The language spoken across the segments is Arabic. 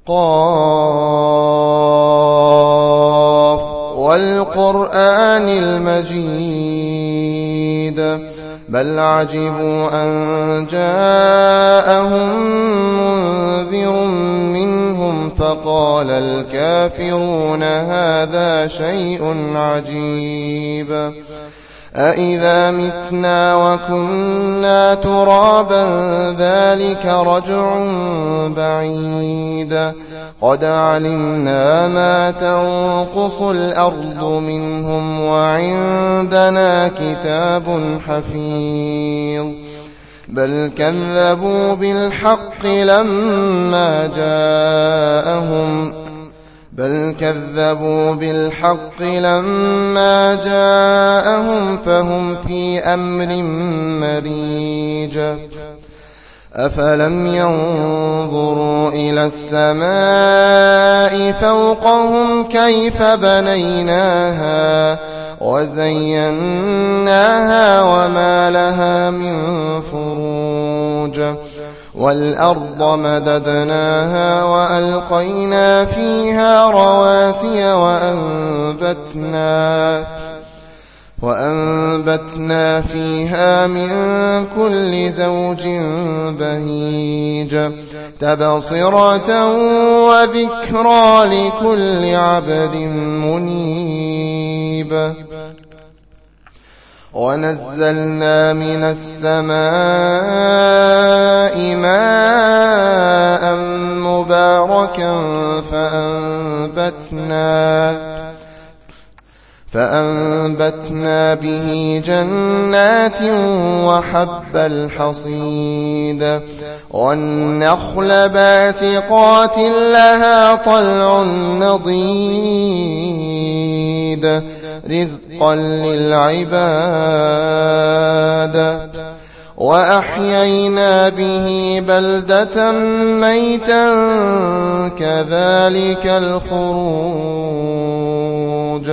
قاف والقرآن المجيد بل عجبوا أن جاءهم منذر منهم فقال الكافرون هذا شيء عجيب أإذا متنا وكنا ترابا ذلك رجع بعيد قد علمنا ما تنقص الأرض منهم وعندنا كتاب حفيظ بل كذبوا بالحق لما جاءهم فهم في أمر مريج أفلم ينظروا إلى السماء فوقهم كيف بنيناها وزيناها وما لها من فروج والأرض مددناها وألقينا فيها رواسي وأنبتنا فيها من كل زوج بهيج تبصرة وذكرى لكل عبد منيب ونزلنا من السماء ماء مباركا فأنبتنا به جنات وحب الحصيد والنخل باسقات لها طلع نضيد رزقا للعباد وأحيينا به بلدة ميتا كذلك الخروج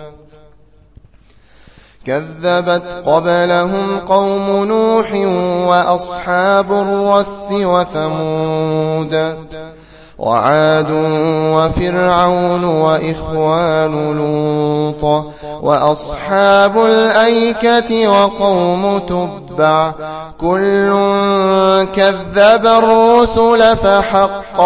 كذبت قبلهم قوم نوح وأصحاب الرس وثمود وعاد وفرعون وإخوان لوط وأصحاب الأيكة وقوم تبع كل كذب الرسل فحق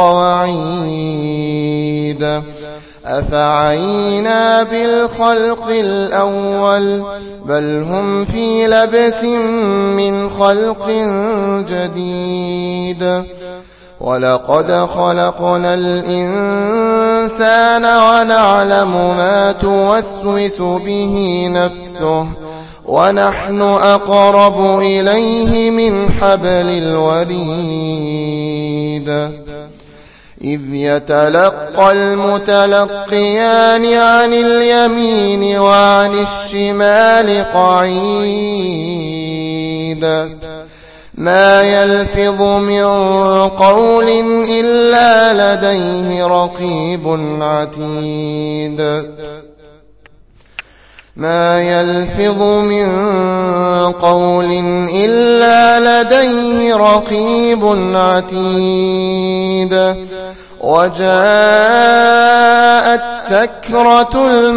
وعيد أفعينا بالخلق الأول بل هم في لبس من خلق جديد ولقد خلقنا الإنسان ونعلم ما توسوس به نفسه ونحن أقرب إليه من حبل الوريد إذ يتلقى المتلقيان عن اليمين وعن الشمال قعيد ما يلفظ من قول إلا لديه رقيب عتيد ما يلفظ من قول إلا لديه رقيب عتيد وجاءت سكرة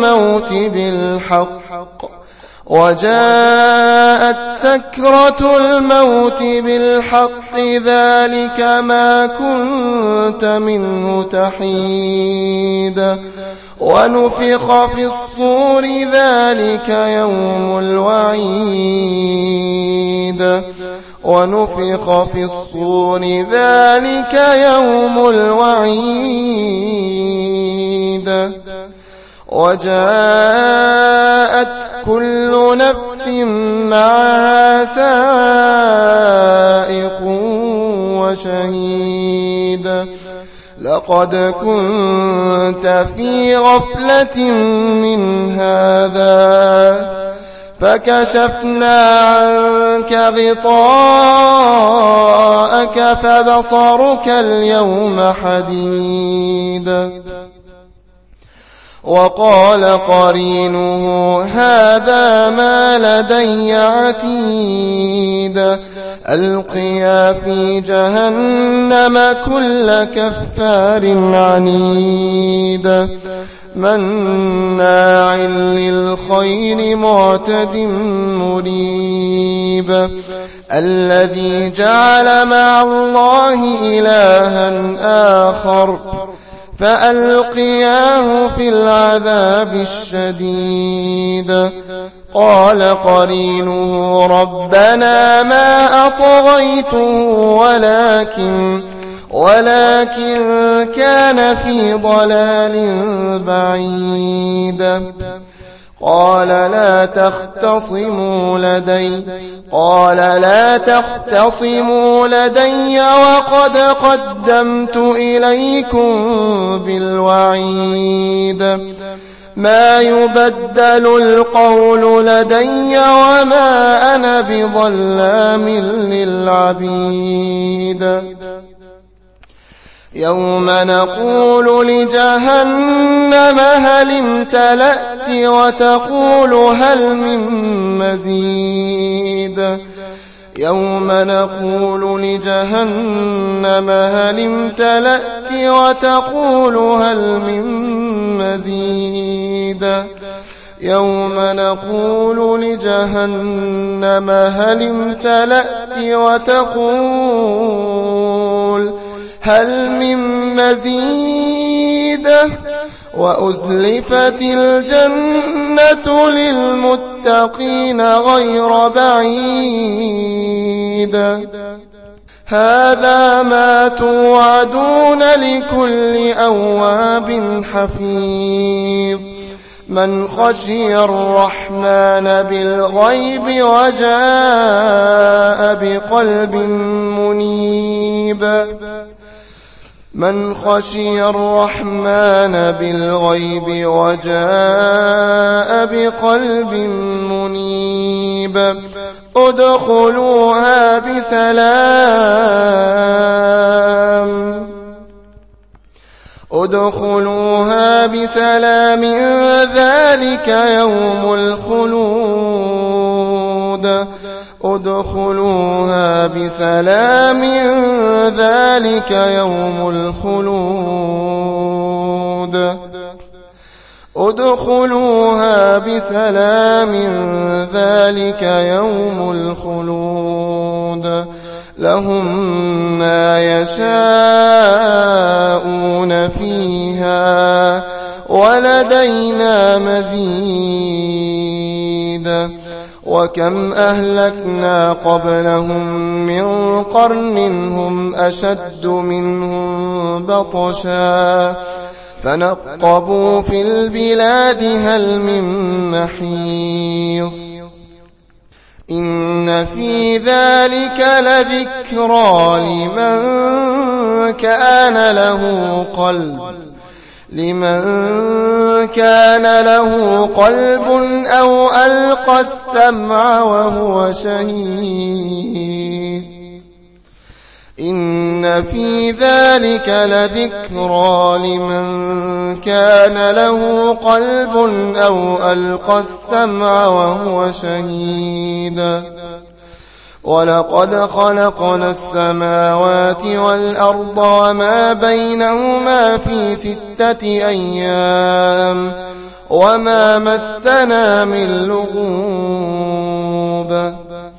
الموت بالحق ذلك ما كنت منه تحيد ونفخ في الصور ذلك يوم الوعيد وجاءت كل نفس معها سائق وشهيد لقد كنت في غفلة من هذا فكشفنا عنك غطاءك فبصرك اليوم حديد وقال قرينه هذا ما لدي عتيد ألقيا في جهنم كل كفار عنيد مناع للخير معتد مريب الذي جعل مع الله إلها آخر فألقياه في العذاب الشديد قال قرينه ربنا ما أطغيته ولكن كان في ضلال بعيد قال لا تختصموا لدي وقد قدمت إليكم بالوعيد ما يبدل القول لدي وما أنا بظلام للعبيد يوم نقول لجهنم هل امتلأت وتقول هل من مزيد يوم نقول لجهنم هل امتلأت وتقول هل من مزيد يوم نقول لجهنم هل امتلأت وتقول هل من مزيد وأزلفت الجنة للمتقين غير بعيد هذا ما توعدون لكل أواب حفيظ من خشي الرحمن بالغيب وجاء بقلب منيب من خشي الرحمن بالغيب وجاء بقلب منيب ادخلوها بسلام ذلك يوم الخلود ادخلوها بسلام ذلك يوم الخلود ادخلوها بسلام ذلك يوم الخلود لهم ما يشاءون فيها ولدينا مزيد وكم أهلكنا قبلهم من قرن هم أشد منهم بطشا فنقبوا في البلاد هل من محيص إن في ذلك لذكرى لمن كان له قلب أو ألقى السمع وهو شهيد إن في ذلك لذكرى لمن كان له قلب أو ألقى السمع وهو شهيد ولقد خلقنا السماوات والأرض وما بينهما في 6 أيام وما مسنا من لغوب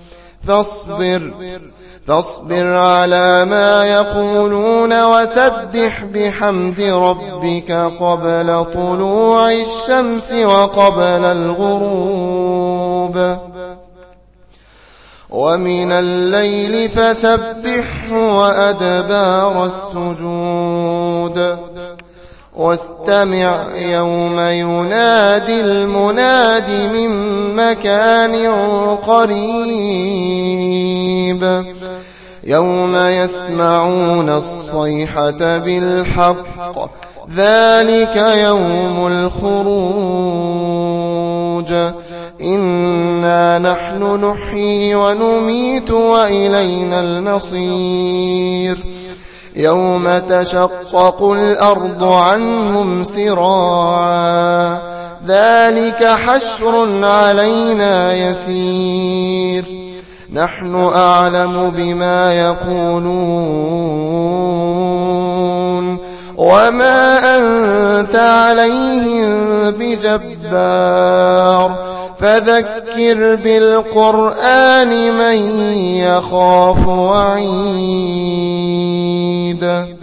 فاصبر على ما يقولون وسبح بحمد ربك قبل طلوع الشمس وقبل الغروب ومن الليل فسبحه وأدبار السجود واستمع يوم ينادي المناد من مكان قريب يوم يسمعون الصيحة بالحق ذلك يوم الخروج إنا نحن نحيي ونميت وإلينا المصير يوم تشقق الأرض عنهم سراعا ذلك حشر علينا يسير نحن أعلم بما يقولون وما أنت عليهم بجبار فذكر بالقرآن من يخاف وعيد